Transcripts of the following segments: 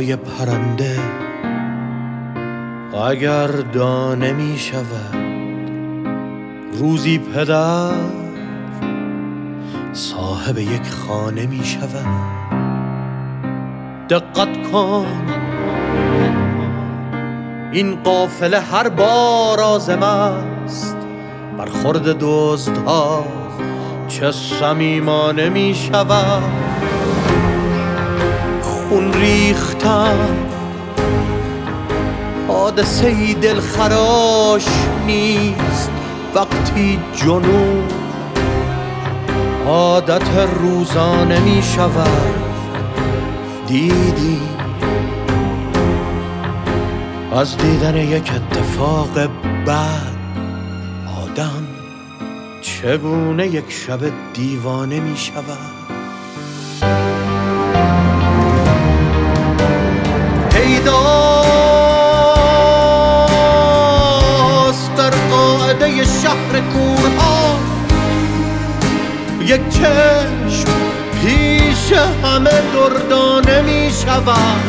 فتوای پرنده اگر دانه می شود، روزی پدر صاحب یک خانه می شود. دقت کن این قافله هر بار آزم است، برخورد دزدها چه صمیمانه می شود. خون ریختن حادثه‌ای دلخراش نیست، وقتی جنون عادت روزانه می شود. دیدی از دیدن یک اتفاق بد آدم چگونه یک شب دیوانه می شود. پیداست در قاعده شهر کورها یک چشم پیش همه دردانه می شود.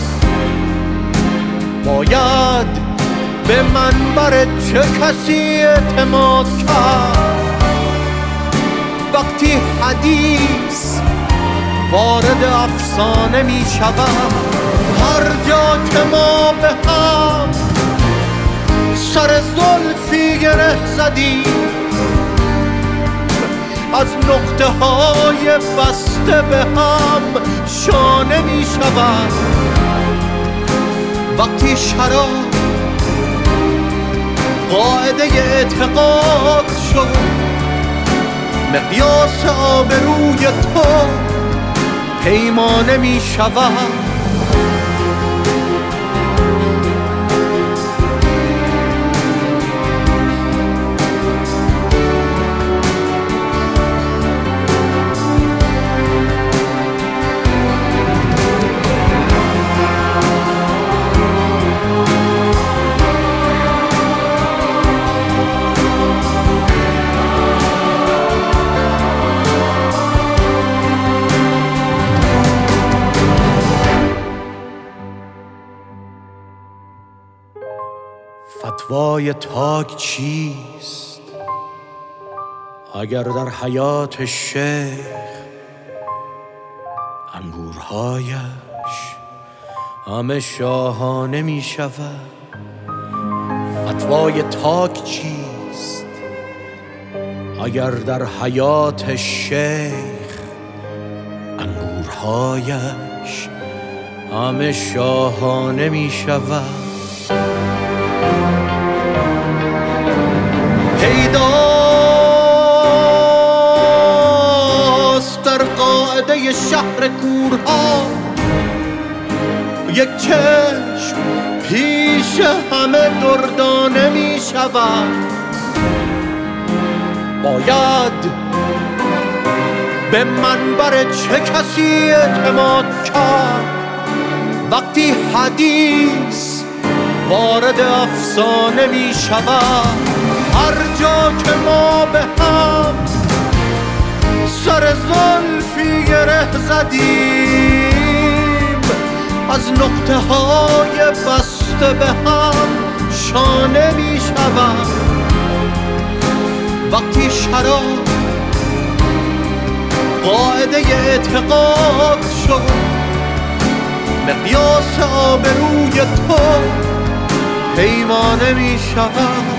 باید به منبر چه کسی اعتماد کرد وقتی حدیث وارد افسانه می شود. هر جا که ما به هم سر زلفی گره زدیم، از نقطه های بسته به هم شانه می شود. وقتی شراب قاعده اعتقاد شد، مقیاس آبروی تو پیمانه می شود. فتوای تاک چیست اگر در حیات شیخ انگورهایش همه شاهانه می شود؟ فتوای تاک چیست اگر در حیات شیخ انگورهایش همه شاهانه می شود؟ پیداست در قاعده شهر کورها یک چشم پیش همه دردانه می شود. باید به منبر چه کسی اعتماد کرد وقتی حدیث وارد افسانه می شود. هر جا که ما به هم سر زلفی گره زدیم، از نقطه های بسته به هم شانه می شود. وقتی شراب قاعده اعتقاد شد، مقیاس آبروی تو پیمانه می شود.